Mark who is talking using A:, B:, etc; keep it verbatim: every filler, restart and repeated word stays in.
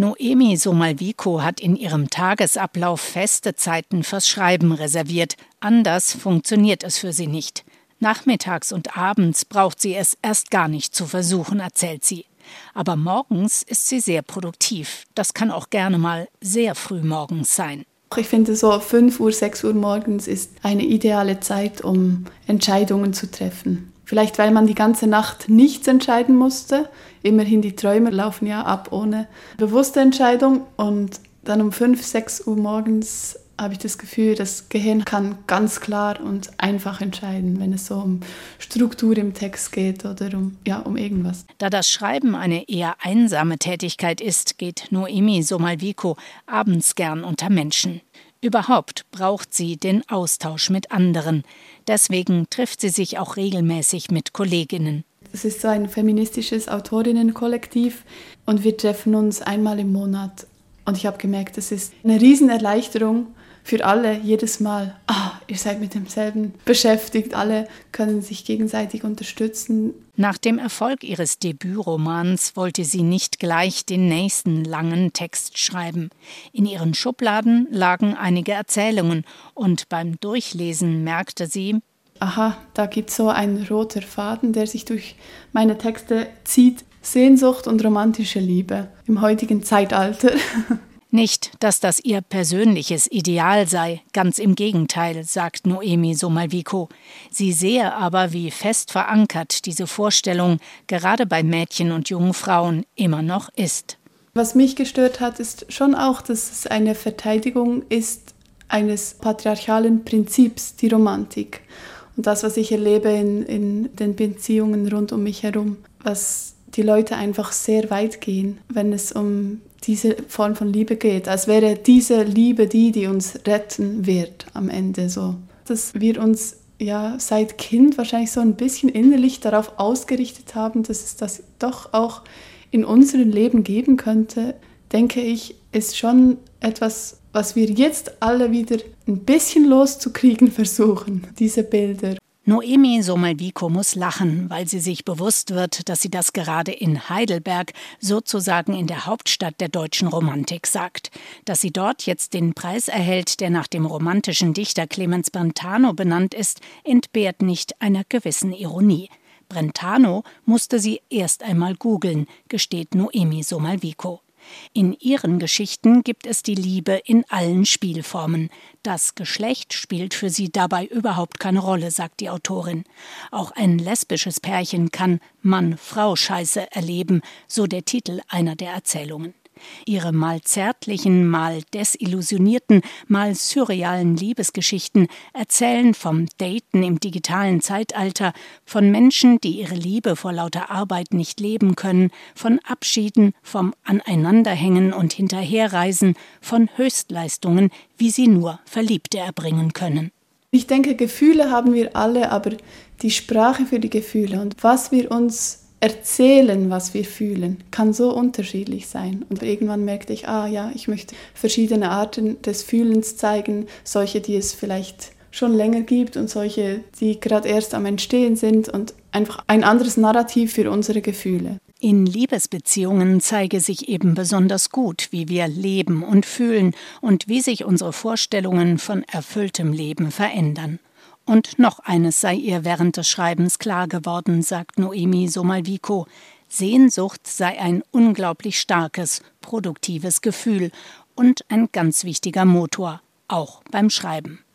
A: Noemi Somalvico hat in ihrem Tagesablauf feste Zeiten fürs Schreiben reserviert. Anders funktioniert es für sie nicht. Nachmittags und abends braucht sie es erst gar nicht zu versuchen, erzählt sie. Aber morgens ist sie sehr produktiv. Das kann auch gerne mal sehr früh morgens sein.
B: Ich finde, so fünf Uhr, sechs Uhr morgens ist eine ideale Zeit, um Entscheidungen zu treffen. Vielleicht, weil man die ganze Nacht nichts entscheiden musste. Immerhin, die Träume laufen ja ab ohne bewusste Entscheidung. Und dann um fünf, sechs Uhr morgens habe ich das Gefühl, das Gehirn kann ganz klar und einfach entscheiden, wenn es so um Struktur im Text geht oder um, ja, um irgendwas.
A: Da das Schreiben eine eher einsame Tätigkeit ist, geht Noemi Somalvico abends gern unter Menschen. Überhaupt braucht sie den Austausch mit anderen. Deswegen trifft sie sich auch regelmäßig mit Kolleginnen.
B: Es ist so ein feministisches Autorinnenkollektiv und wir treffen uns einmal im Monat. Und ich habe gemerkt, es ist eine Riesenerleichterung für alle jedes Mal. Ah, ihr seid mit demselben beschäftigt, alle können sich gegenseitig unterstützen.
A: Nach dem Erfolg ihres Debütromans wollte sie nicht gleich den nächsten langen Text schreiben. In ihren Schubladen lagen einige Erzählungen und beim Durchlesen merkte sie:
B: Aha, da gibt es so einen roter Faden, der sich durch meine Texte zieht. Sehnsucht und romantische Liebe im heutigen Zeitalter.
A: Nicht, dass das ihr persönliches Ideal sei, ganz im Gegenteil, sagt Noemi Somalvico. Sie sehe aber, wie fest verankert diese Vorstellung gerade bei Mädchen und jungen Frauen immer noch ist.
B: Was mich gestört hat, ist schon auch, dass es eine Verteidigung ist eines patriarchalen Prinzips, die Romantik. Und das, was ich erlebe in, in den Beziehungen rund um mich herum, was die Leute einfach sehr weit gehen, wenn es um diese Form von Liebe geht. Als wäre diese Liebe die, die uns retten wird am Ende. So. Dass wir uns ja seit Kind wahrscheinlich so ein bisschen innerlich darauf ausgerichtet haben, dass es das doch auch in unserem Leben geben könnte, denke ich, ist schon etwas, was wir jetzt alle wieder ein bisschen loszukriegen versuchen, diese Bilder.
A: Noemi Somalvico muss lachen, weil sie sich bewusst wird, dass sie das gerade in Heidelberg, sozusagen in der Hauptstadt der deutschen Romantik, sagt. Dass sie dort jetzt den Preis erhält, der nach dem romantischen Dichter Clemens Brentano benannt ist, entbehrt nicht einer gewissen Ironie. Brentano musste sie erst einmal googeln, gesteht Noemi Somalvico. In ihren Geschichten gibt es die Liebe in allen Spielformen. Das Geschlecht spielt für sie dabei überhaupt keine Rolle, sagt die Autorin. Auch ein lesbisches Pärchen kann Mann-Frau-Scheiße erleben, so der Titel einer der Erzählungen. Ihre mal zärtlichen, mal desillusionierten, mal surrealen Liebesgeschichten erzählen vom Daten im digitalen Zeitalter, von Menschen, die ihre Liebe vor lauter Arbeit nicht leben können, von Abschieden, vom Aneinanderhängen und Hinterherreisen, von Höchstleistungen, wie sie nur Verliebte erbringen können.
B: Ich denke, Gefühle haben wir alle, aber die Sprache für die Gefühle und was wir uns erzählen, was wir fühlen, kann so unterschiedlich sein. Und irgendwann merkte ich, ah ja, ich möchte verschiedene Arten des Fühlens zeigen, solche, die es vielleicht schon länger gibt und solche, die gerade erst am Entstehen sind und einfach ein anderes Narrativ für unsere Gefühle.
A: In Liebesbeziehungen zeige sich eben besonders gut, wie wir leben und fühlen und wie sich unsere Vorstellungen von erfülltem Leben verändern. Und noch eines sei ihr während des Schreibens klar geworden, sagt Noemi Somalvico. Sehnsucht sei ein unglaublich starkes, produktives Gefühl und ein ganz wichtiger Motor, auch beim Schreiben.